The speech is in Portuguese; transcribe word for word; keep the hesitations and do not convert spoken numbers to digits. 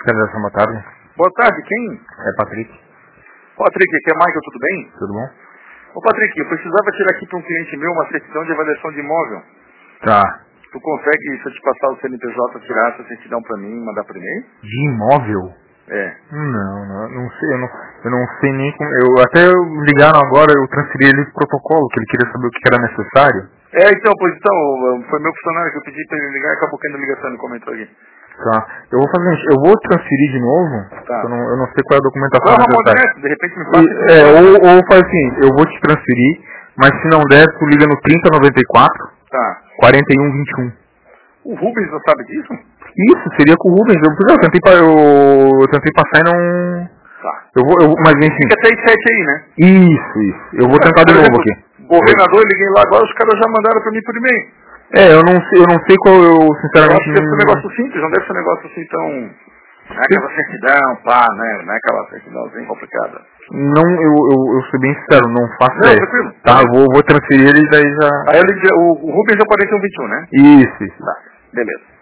Fiscalização, boa tarde. Boa tarde, quem? É Patrick. Patrick, aqui é Michael, tudo bem? Tudo bom? Ô Patrick, eu precisava tirar aqui para um cliente meu uma certidão de avaliação de imóvel. Tá. Tu consegue, se eu te passar o C N P J, tirar essa certidão para mim e mandar por e-mail? De imóvel? É. Não, não, não sei, eu não, eu não sei nem como... Eu, até ligaram agora, eu transferi ele pro protocolo, que ele queria saber o que era necessário. É, então, pois então, foi meu funcionário que eu pedi para ele ligar e acabou caindo a ligação e comentou aqui. Tá. Eu vou fazer isso, eu vou transferir de novo, Tá. eu, não, eu não sei qual é a documentação Vai arrumar o necessária. direto, de repente me passa... E, é, ou, ou faz assim, eu vou te transferir, mas se não der, tu liga no trinta noventa e quatro, Tá. quarenta e um vinte e um. O Rubens não sabe disso? Isso, seria com o Rubens. Eu, eu, tentei, pa- eu, eu tentei passar e não... Tá. Eu vou, eu, mas enfim. Fica seis sete aí, né? Isso, isso. Eu vou tentar de Por novo exemplo, aqui. Governador, eu liguei lá agora, os caras já mandaram para mim por e-mail. É, eu não sei, eu não sei qual eu, Eu sinceramente... acho que deve ser um negócio simples, não deve ser um negócio assim tão... Não é aquela certidão, pá, né? Não é aquela certidãozinha complicada. Não, eu, eu, eu sou bem sincero, não faço Não, ideia. tranquilo. Tá, eu vou, vou transferir ele e daí já... Aí eu liguei, o, o Rubens é o quarenta e um vinte e um, né? Isso, isso. Tá, beleza.